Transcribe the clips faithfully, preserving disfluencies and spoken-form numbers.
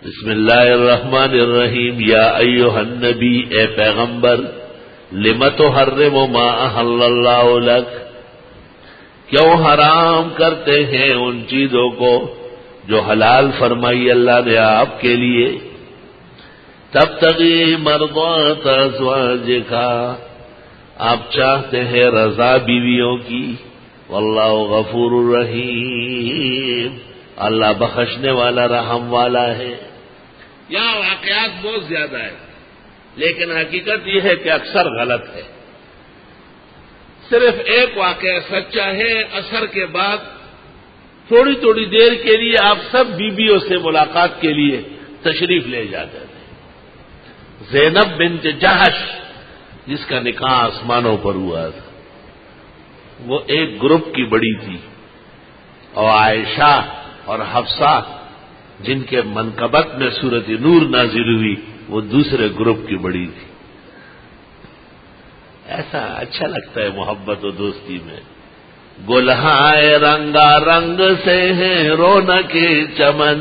بسم اللہ الرحمن الرحیم یا ایھا النبی، اے پیغمبر، لم تحرم ما احل اللہ لک، کیوں حرام کرتے ہیں ان چیزوں کو جو حلال فرمائی اللہ نے آپ کے لیے، تبتغی مرضات ازواجک، آپ چاہتے ہیں رضا بیویوں کی، واللہ غفور الرحیم، اللہ بخشنے والا رحم والا ہے۔ یہاں واقعات بہت زیادہ ہے، لیکن حقیقت یہ ہے کہ اکثر غلط ہے۔ صرف ایک واقعہ سچا ہے، عصر کے بعد تھوڑی تھوڑی دیر کے لیے آپ سب بیویوں سے ملاقات کے لیے تشریف لے جاتے تھے۔ زینب بنت جہش، جس کا نکاح آسمانوں پر ہوا تھا، وہ ایک گروپ کی بڑی تھی، اور عائشہ اور حفصہ جن کے منقبت میں سورۃ نور نازل ہوئی، وہ دوسرے گروپ کی بڑی تھی۔ ایسا اچھا لگتا ہے محبت و دوستی میں۔ گلہائے رنگا رنگ سے ہیں رونق چمن،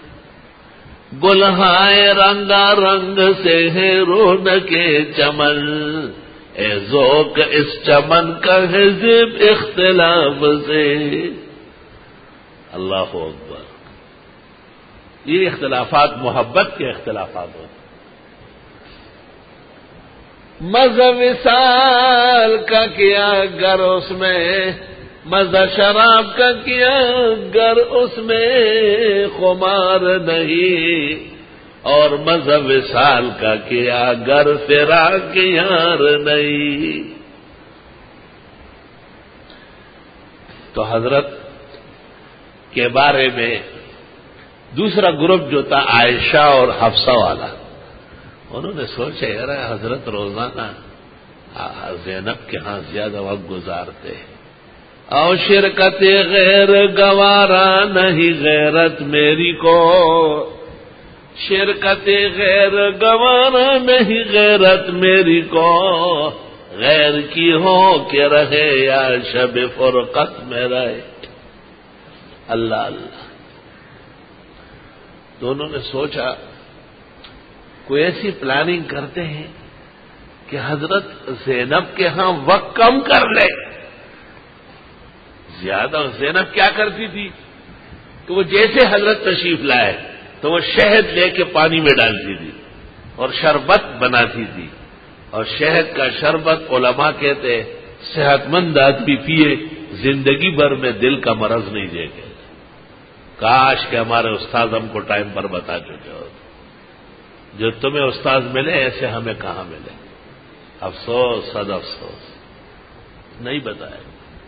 گلہائے رنگا رنگ سے ہیں رونق چمن، اے ذوق اس چمن کا ہے زیب اختلاف سے۔ اللہ اکبر، یہ اختلافات محبت کے اختلافات ہوتے ہیں۔ مزہ وصال کا کیا گر اس میں، مزہ شراب کا کیا گر اس میں خمار نہیں، اور مزہ وصال کا کیا گر فراق یار نہیں۔ تو حضرت کے بارے میں دوسرا گروپ جو تھا عائشہ اور حفصہ والا، انہوں نے سوچا یار حضرت روزانہ زینب کے ہاں زیادہ وقت گزارتے، او شرکت غیر گوارا نہیں غیرت میری کو، شرکت غیر گوارا نہیں غیرت میری کو، غیر کی ہو کہ رہے یا شب فرقت میں رہے۔ اللہ اللہ، دونوں نے سوچا کوئی ایسی پلاننگ کرتے ہیں کہ حضرت زینب کے ہاں وقت کم کر لے۔ زیادہ زینب کیا کرتی تھی کہ وہ جیسے حضرت تشریف لائے تو وہ شہد لے کے پانی میں ڈالتی تھی اور شربت بناتی تھی، اور شہد کا شربت علماء کہتے صحت مند آدمی پیے زندگی بھر میں دل کا مرض نہیں دے گے۔ کاش کہ ہمارے استاد ہم کو ٹائم پر بتا چکے ہو، جو تمہیں استاد ملے ایسے ہمیں کہاں ملے۔ افسوس، صد افسوس، نہیں بتایا۔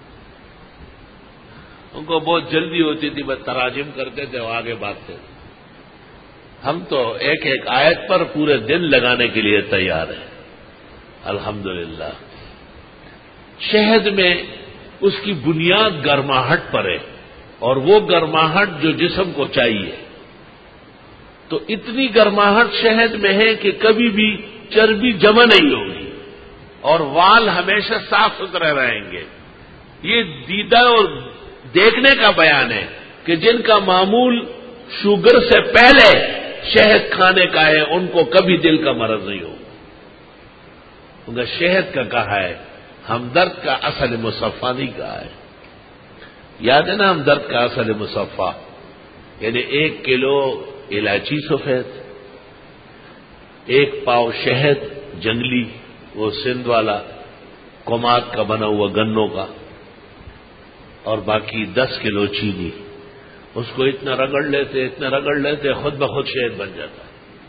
ان کو بہت جلدی ہوتی تھی، بس تراجم کرتے تھے اور آگے بھاگتے تھے۔ ہم تو ایک ایک آیت پر پورے دن لگانے کے لیے تیار ہیں۔ الحمدللہ، شہد میں اس کی بنیاد گرماہٹ پر ہے، اور وہ گرماہٹ جو جسم کو چاہیے، تو اتنی گرماہٹ شہد میں ہے کہ کبھی بھی چربی جمع نہیں ہوگی، اور وال ہمیشہ صاف ستھرے رہیں گے۔ یہ دیدہ اور دیکھنے کا بیان ہے کہ جن کا معمول شوگر سے پہلے شہد کھانے کا ہے، ان کو کبھی دل کا مرض نہیں ہوگا۔ کیونکہ شہد کا کہا ہے، ہمدرد کا اصل مصفا نہیں کہا ہے۔ یاد ہے نا ہمدرد کا اصل مصفا، یعنی ایک کلو الائچی سفید، ایک پاؤ شہد جنگلی، وہ سندھ والا کمات کا بنا ہوا گنوں کا، اور باقی دس کلو چینی۔ اس کو اتنا رگڑ لیتے اتنا رگڑ لیتے خود بخود شہد بن جاتا ہے۔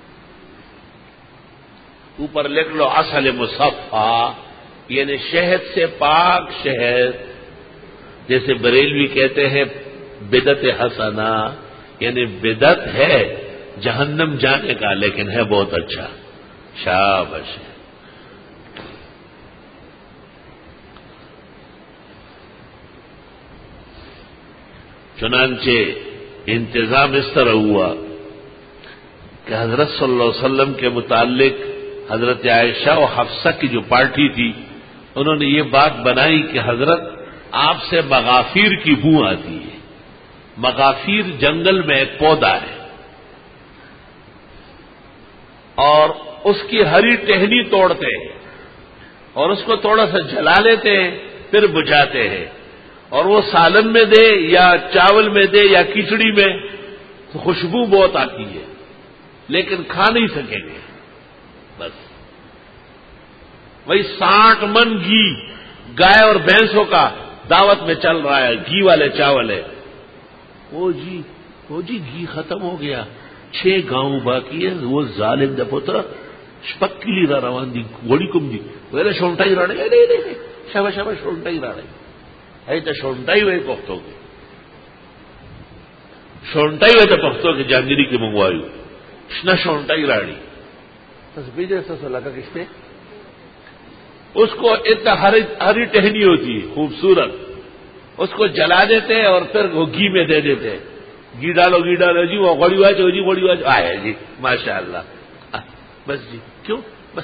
اوپر لکھ لو اصل مصفا، یعنی شہد سے پاک شہد، جیسے بریلوی کہتے ہیں بدعت حسنہ، یعنی بدعت ہے جہنم جانے کا لیکن ہے بہت اچھا۔ شاباش۔ چنانچہ انتظام اس طرح ہوا کہ حضرت صلی اللہ علیہ وسلم کے متعلق حضرت عائشہ و حفصہ کی جو پارٹی تھی، انہوں نے یہ بات بنائی کہ حضرت آپ سے مغافیر کی بو آتی ہے۔ مغافیر جنگل میں ایک پودا ہے، اور اس کی ہری ٹہنی توڑتے ہیں اور اس کو تھوڑا سا جلا لیتے ہیں، پھر بجھاتے ہیں، اور وہ سالن میں دے یا چاول میں دے یا کھچڑی میں تو خوشبو بہت آتی ہے، لیکن کھا نہیں سکیں گے۔ بس وہی ساٹھ من گھی گائے اور بھینسوں کا دعوت میں چل رہا ہے، گھی والے چاول ہے۔ وہ جی وہ جی گھی ختم ہو گیا، چھ گاؤں باقی ہے، وہ ظالم دا پتر پکی را روان دی گوڑی کم دی وہ شونٹا ہی راڑے نہیں نہیں شابا شابا شونٹا ہی راڑے ہے تو شونٹا ہی ہوئے پختوں کے شونٹا ہی ہوئے تو پختوں کے جانگیری کے منگوایو نہ شونٹا ہی راڑی تصویر ایسا لگا کس نے اس کو اتنا ہری ٹہنی ہوتی ہے خوبصورت، اس کو جلا دیتے اور پھر وہ گھی میں دے دیتے، گھی ڈالو گھی ڈالو جی وہ گوڑی واج ہو جی گوڑی واج آئے جی ماشاء اللہ بس جی کیوں بس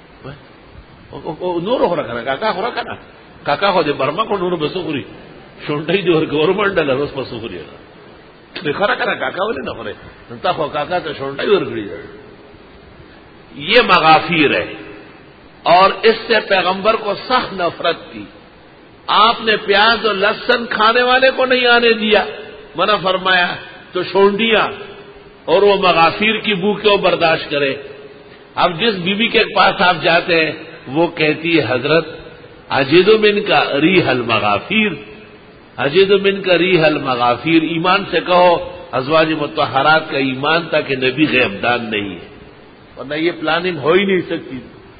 نور ہو رکھا نا کاکا ہو رکھا نا کاکا ہو دے برما کو نور بسو خوری شونٹائی جو گورنمنٹ ڈالر اس بسو خوری دیکھو رکھا نا کاکا بولے نہ خورے نتا ہو کاکا تو شونٹائی اور کھڑی جائے۔ یہ مغافیر ہے اور اس سے پیغمبر کو سخت نفرت تھی۔ آپ نے پیاز اور لہسن کھانے والے کو نہیں آنے دیا، منع فرمایا، تو شونڈیاں اور وہ مغافیر کی بو کیوں برداشت کرے؟ اب جس بیوی بی کے پاس آپ جاتے ہیں وہ کہتی ہے حضرت اجد من کا ریح المغافیر، اجد من کا ریح المغافیر، ایمان سے کہو ازواج مطہرات کا ایمان تھا کہ نبی غیب دان نہیں ہے، ورنہ یہ پلاننگ ہو ہی نہیں سکتی۔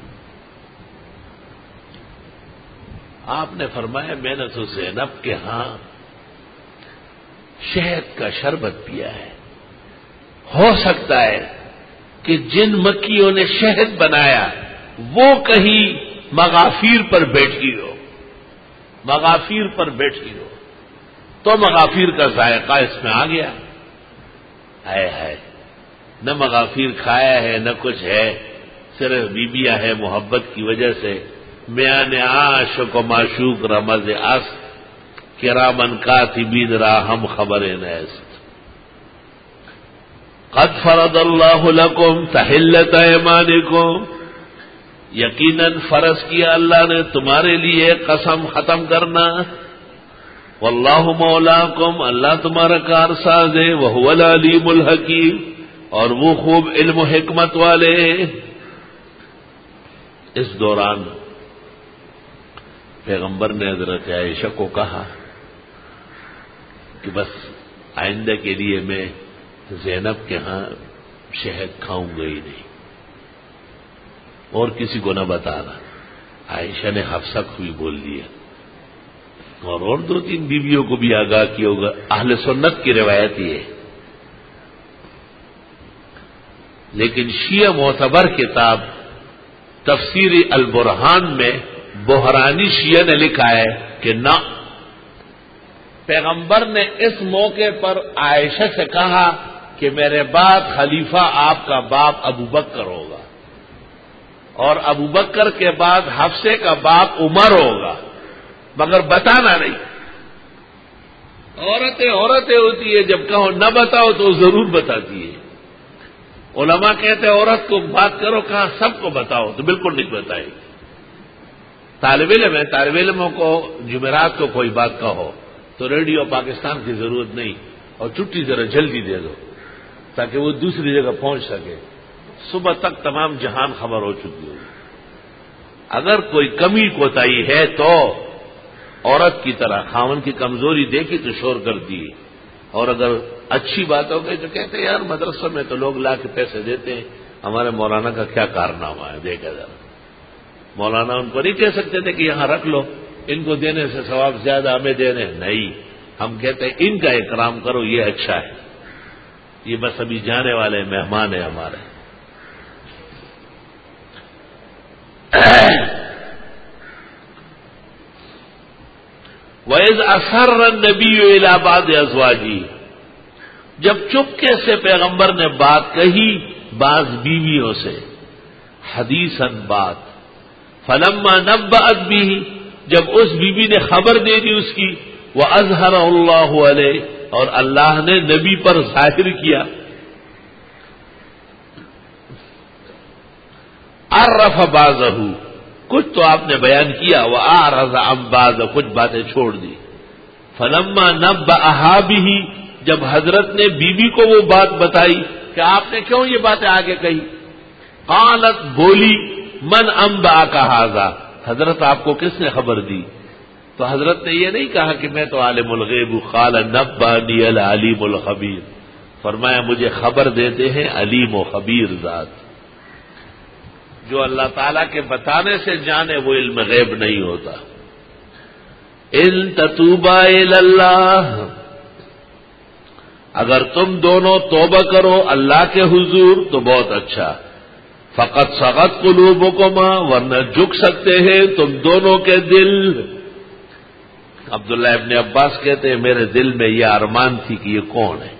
آپ نے فرمایا میں نے تو زینب کے ہاں شہد کا شربت پیا ہے، ہو سکتا ہے کہ جن مکیوں نے شہد بنایا وہ کہیں مغافیر پر بیٹھی ہو، مغافیر پر بیٹھی ہو تو مغافیر کا ذائقہ اس میں آ گیا۔ ہے ہے نہ مغافیر کھایا ہے نہ کچھ ہے، صرف بیبیاں ہے محبت کی وجہ سے۔ میاں نے عاشق و معشوق رمز اس کرامن کاتبین را ہم خبر نیست۔ قد فرض اللہ لکم تحلت ایمانکم، یقیناً فرض کیا اللہ نے تمہارے لیے قسم ختم کرنا۔ واللہ مولاکم، اللہ تمہارا کارساز ہے، وہو العلیم الحکیم، اور وہ خوب علم و حکمت والے۔ اس دوران پیغمبر نے حضرت عائشہ کو کہا کہ بس آئندہ کے لیے میں زینب کے ہاں شہد کھاؤں گا ہی نہیں، اور کسی کو نہ بتانا۔ عائشہ نے حفصہ کو بھی بول دیا اور اور دو تین بیویوں کو بھی آگاہ کیا ہوگا۔ اہل سنت کی روایت یہ ہے، لیکن شیعہ معتبر کتاب تفسیر البرہان میں بحرانی شیعہ نے لکھا ہے کہ نہ، پیغمبر نے اس موقع پر عائشہ سے کہا کہ میرے بعد خلیفہ آپ کا باپ ابو بکر ہوگا، اور ابو بکر کے بعد حفصے کا باپ عمر ہوگا، مگر بتانا نہیں۔ عورتیں عورتیں ہوتی ہے، جب کہو نہ بتاؤ تو ضرور بتاتی ہے۔ علماء کہتے ہیں عورت کو بات کرو، کہاں سب کو بتاؤ تو بالکل نہیں بتائے۔ طالب علم ہے، طالب علموں کو جمعرات کو کوئی بات کہو تو ریڈیو پاکستان کی ضرورت نہیں، اور چھٹی ذرا جلدی دے دو تاکہ وہ دوسری جگہ پہنچ سکے، صبح تک تمام جہان خبر ہو چکی ہوگی۔ اگر کوئی کمی کوتاہی ہے تو عورت کی طرح خاون کی کمزوری دیکھی تو شور کر دی، اور اگر اچھی بات ہو گئی تو کہتے ہیں یار مدرسوں میں تو لوگ لا کے پیسے دیتے ہیں، ہمارے مولانا کا کیا کارنامہ ہے دیکھا ذرا۔ مولانا ان کو نہیں کہہ سکتے تھے کہ یہاں رکھ لو، ان کو دینے سے ثواب زیادہ ہمیں دینے، نہیں، ہم کہتے ہیں ان کا اکرام کرو، یہ اچھا ہے، یہ بس ابھی جانے والے مہمان ہیں ہمارے۔ وَإِذْ أَسَرَّ النَّبِيُّ إِلَىٰ بَعْضِ أَزْوَاجِهِ، جب چپکے سے پیغمبر نے بات کہی بعض بیویوں سے، حدیثاً بات، فلما نبأت به، جب اس بیوی نے خبر دے دی اس کی، وَأَظْهَرَهُ اللَّهُ عَلَيْهِ، اور اللہ نے نبی پر ظاہر کیا۔ عرف بعضہ، کچھ تو آپ نے بیان کیا، وأعرض عن بعض، کچھ باتیں چھوڑ دی. فلما نبأہا بہ، جب حضرت نے بیوی بی کو وہ بات بتائی کہ آپ نے کیوں یہ باتیں آگے کہی، قالت، بولی، من انبأک ھذا، حضرت آپ کو کس نے خبر دی؟ تو حضرت نے یہ نہیں کہا کہ میں تو عالم الغیب ہوں، قال نبأنی العلیم الخبیر، فرمایا مجھے خبر دیتے ہیں علیم و خبیر ذات. جو اللہ تعالیٰ کے بتانے سے جانے وہ علم غیب نہیں ہوتا. ان تتوبا الی اللہ، اگر تم دونوں توبہ کرو اللہ کے حضور تو بہت اچھا. فقط صغت قلوبکما، ورنہ جھک سکتے ہیں تم دونوں کے دل. عبداللہ ابن عباس کہتے ہیں میرے دل میں یہ ارمان تھی کہ یہ کون ہے.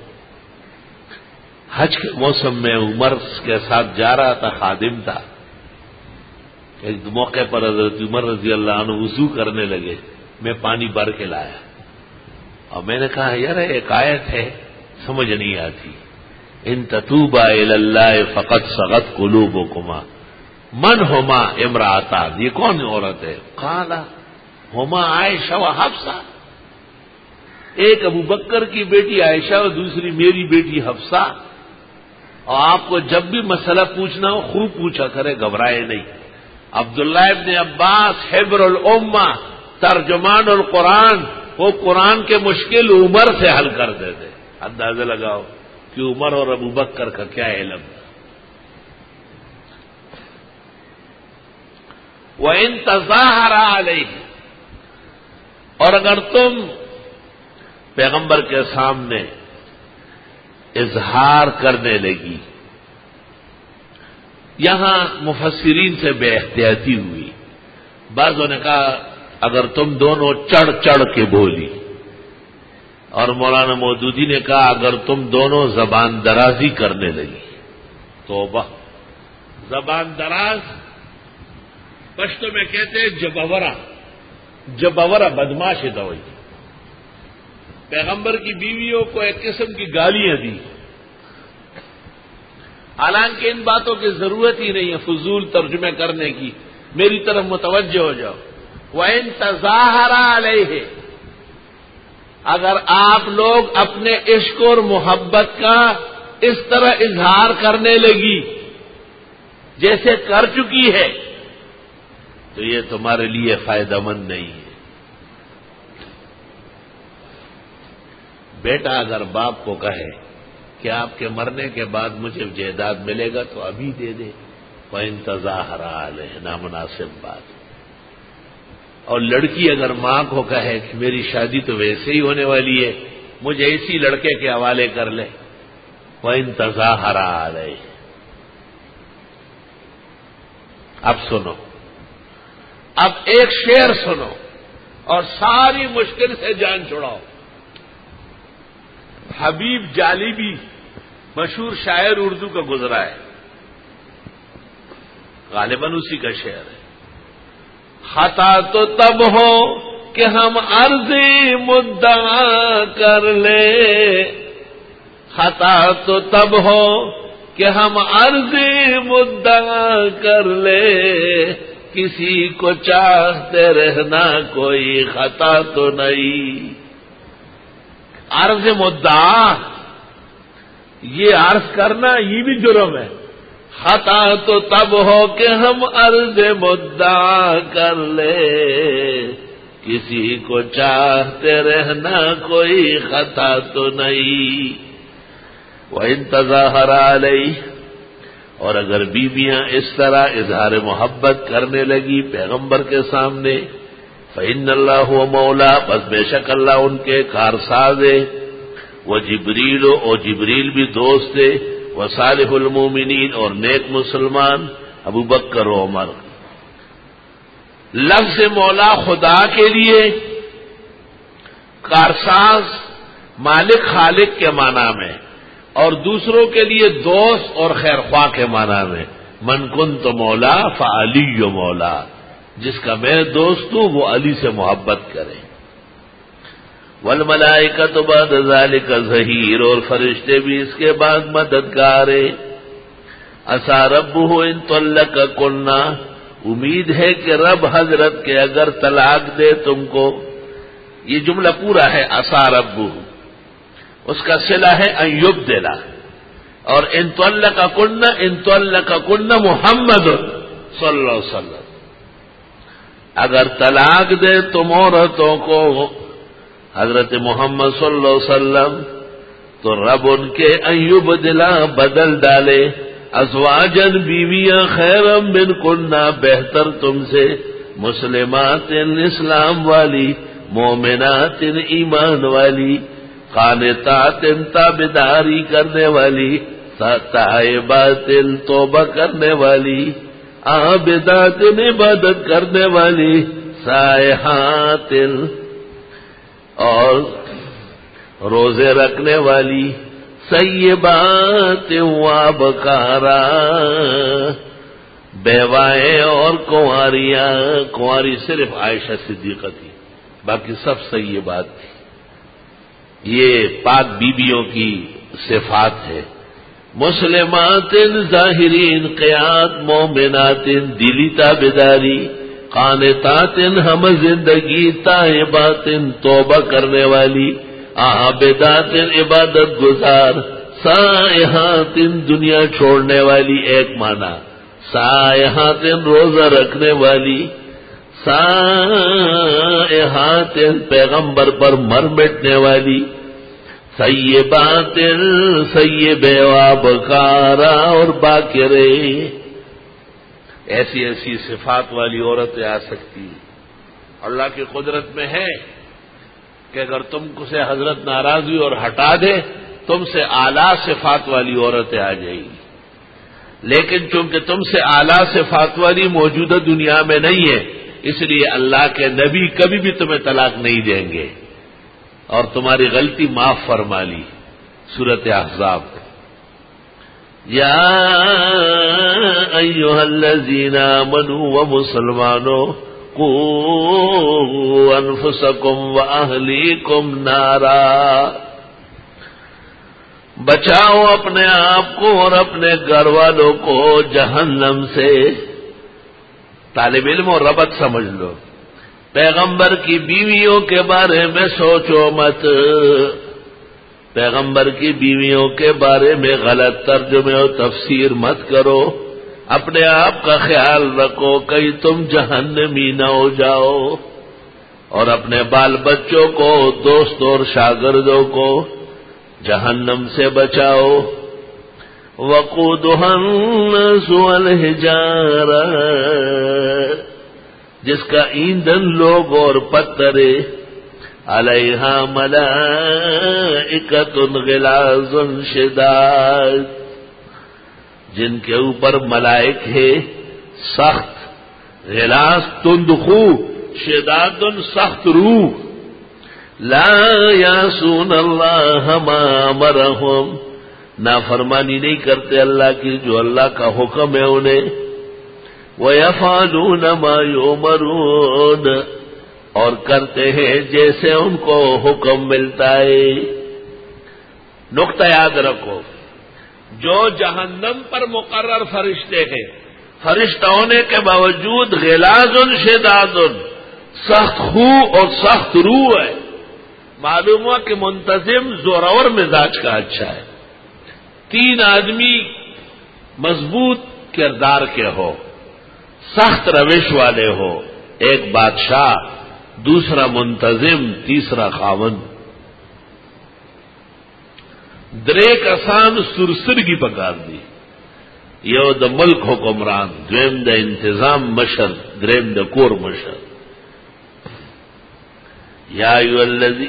حج کے موسم میں عمر کے ساتھ جا رہا تھا، خادم تھا. ایک موقع پر حضرت عمر رضی اللہ عنہ وضو کرنے لگے، میں پانی بھر کے لایا اور میں نے کہا یار ایک آیت ہے سمجھ نہیں آتی، ان تتوبا الی اللہ فقد صغت قلوبکما. من ہما امراتان، یہ کون عورت ہے؟ قال ہما عائشہ و حفصہ، ایک ابو بکر کی بیٹی عائشہ اور دوسری میری بیٹی حفصہ. اور آپ کو جب بھی مسئلہ پوچھنا ہو خوب پوچھا کرے، گھبرائے نہیں. عبداللہ ابن عباس حبر الامہ، ترجمان القرآن، وہ قرآن کے مشکل عمر سے حل کر دیتے. اندازہ لگاؤ کہ عمر اور ابو بکر کا کیا علم تھا. وَإِن تَظَاهَرَ عَلَيْهِ، اور اگر تم پیغمبر کے سامنے اظہار کرنے لگی. یہاں مفسرین سے بے احتیاطی ہوئی. بعضوں نے کہا اگر تم دونوں چڑھ چڑھ کے بولی، اور مولانا مودودی نے کہا اگر تم دونوں زبان درازی کرنے لگی. توبہ، زبان دراز پشتو میں کہتے ہیں جبورا، جبورا بدماش دوئی. پیغمبر کی بیویوں کو ایک قسم کی گالیاں دی، حالانکہ ان باتوں کی ضرورت ہی نہیں ہے فضول ترجمے کرنے کی. میری طرف متوجہ ہو جاؤ. وَإِن تَظَاهَرَ عَلَيْهِ، اگر آپ لوگ اپنے عشق اور محبت کا اس طرح اظہار کرنے لگی جیسے کر چکی ہے تو یہ تمہارے لیے فائدہ مند نہیں ہے. بیٹا اگر باپ کو کہے کہ آپ کے مرنے کے بعد مجھے جائیداد ملے گا تو ابھی دے دے، وَإِن تَظَاهَرَ عَلَيْهِ، نامناسب بات. اور لڑکی اگر ماں کو کہے کہ میری شادی تو ویسے ہی ہونے والی ہے، مجھے اسی لڑکے کے حوالے کر لے، وَإِن تَظَاهَرَ عَلَيْهِ. اب سنو، اب ایک شعر سنو اور ساری مشکل سے جان چھڑاؤ. حبیب جالیبی مشہور شاعر اردو کا گزرا ہے، غالباً اسی کا شعر ہے. خطا تو تب ہو کہ ہم عرضی مدعا کر لے، خطا تو تب ہو کہ ہم عرضی مدعا کر لے، کسی کو چاہتے رہنا کوئی خطا تو نہیں. عرض مدعا، یہ عرض کرنا یہ بھی جرم ہے. خطا تو تب ہو کہ ہم عرض مدعا کر لے، کسی کو چاہتے رہنا کوئی خطا تو نہیں. وَإِن تَظَاهَرَ عَلَيْهِ، اور اگر بیویاں اس طرح اظہار محبت کرنے لگی پیغمبر کے سامنے، فَإِنَّ اللَّهُ وَمَوْلَا، بس بے شک اللہ ان کے کارساز ہے. وہ جبریل اور جبریل بھی دوست ہے. وہ صالح المومنین، اور نیک مسلمان ابو بکر و عمر. لفظ مولا خدا کے لیے، کارساز مالک خالق کے معنی میں، اور دوسروں کے لیے دوست اور خیر خواہ کے معنی میں. من کنت مولا فعلی مولا، جس کا میں دوست ہوں وہ علی سے محبت کرے. والملائکۃ بعد ذلک ظہیر، اور فرشتے بھی اس کے بعد مددگار ہیں. عسى ربه ان طلقكن، امید ہے کہ رب حضرت کے اگر طلاق دے تم کو. یہ جملہ پورا ہے عسى ربه، اس کا صلہ ہے ان یبدل، اور ان طلقکن ان طلقکن محمد صلی اللہ علیہ وسلم، اگر طلاق دے تم عورتوں کو حضرت محمد صلی اللہ علیہ وسلم تو رب ان کے ان یبدلا بدل ڈالے ازواجن بیویاں خیرا منکن بہتر تم سے، مسلمات اسلام والی، مومنات ایمان والی، قانتات تابعداری کرنے والی، تائبات توبہ کرنے والی، عابدات عبادت کرنے والی، سائحات اور روزے رکھنے والی، سیبات وابکارا بیوائیں اور کنواریاں. کنواری صرف عائشہ صدیقہ تھی، باقی سب سیبات تھی. یہ پاک بیبیوں کی صفات ہے. مسلمات ظاہرین قیات، مومنات دلی تابداری، قانتات ہم زندگی، تائبات توبہ کرنے والی، عابدات عبادت گزار، سائحات دنیا چھوڑنے والی. ایک معنی سائحات روزہ رکھنے والی، سائحات پیغمبر پر مر مٹنے والی، سیبات سیب وابکارا اور باکرے. ایسی ایسی صفات والی عورتیں آ سکتی. اللہ کی قدرت میں ہے کہ اگر تم کو سے حضرت ناراض ہوئی اور ہٹا دے، تم سے اعلیٰ صفات والی عورتیں آ جائیں گی. لیکن چونکہ تم سے اعلیٰ صفات والی موجودہ دنیا میں نہیں ہے، اس لیے اللہ کے نبی کبھی بھی تمہیں طلاق نہیں دیں گے اور تمہاری غلطی معاف فرما لی. سورۃ احزاب. یا ایھا الذین آمنوا، و مسلمانوں، قوا انفسکم واہلیکم نارا، بچاؤ اپنے آپ کو اور اپنے گھر والوں کو جہنم سے. طالب علم اور ربط سمجھ لو. پیغمبر کی بیویوں کے بارے میں سوچو مت، پیغمبر کی بیویوں کے بارے میں غلط ترجمے اور تفسیر مت کرو. اپنے آپ کا خیال رکھو کہیں تم جہنمی نہ ہو جاؤ، اور اپنے بال بچوں کو، دوستوں اور شاگردوں کو جہنم سے بچاؤ. وقودها الناس والحجارہ، جس کا ایندھن لوگ اور پتھرے، علیہا ملائکۃ غلاظ شداد، جن کے اوپر ملائک ہے سخت، غلاظ تند خو، شداد سخت روح. لا یعصون اللہ ما امرہم، نافرمانی نہیں کرتے اللہ کی جو اللہ کا حکم ہے انہیں. وَيَفْعَلُونَ مَا يُؤْمَرُونَ، اور کرتے ہیں جیسے ان کو حکم ملتا ہے. نقطہ یاد رکھو، جو جہنم پر مقرر فرشتے ہیں، فرشتہ ہونے کے باوجود غلاظ شداد، سخت خو اور سخت روح ہے. معلوم ہوا کہ منتظم زورور مزاج کا اچھا ہے. تین آدمی مضبوط کردار کے ہو، سخت روش والے ہو، ایک بادشاہ، دوسرا منتظم، تیسرا خاوند. درے کسان سرسرگی پکار دی. یو د ملک حکمران، دویم د انتظام مشر، دریم د کور مشر. یا ایھا الذی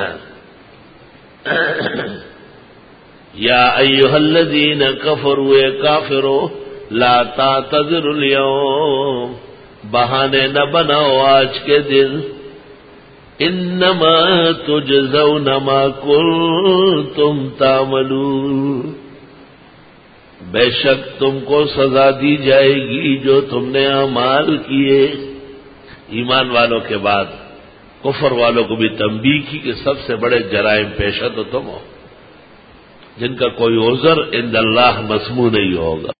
یا ایھا الذین کفروا، اے کافرو، لا تعتذروا اليوم، بہانے نہ بناؤ آج کے دن. انما تجزون ما کنتم تعملون، بے شک تم کو سزا دی جائے گی جو تم نے اعمال کیے. ایمان والوں کے بعد کفر والوں کو بھی تنبیہ کی کہ سب سے بڑے جرائم پیشہ تو تم ہو، جن کا کوئی عذر عند اللہ مسموع نہیں ہوگا.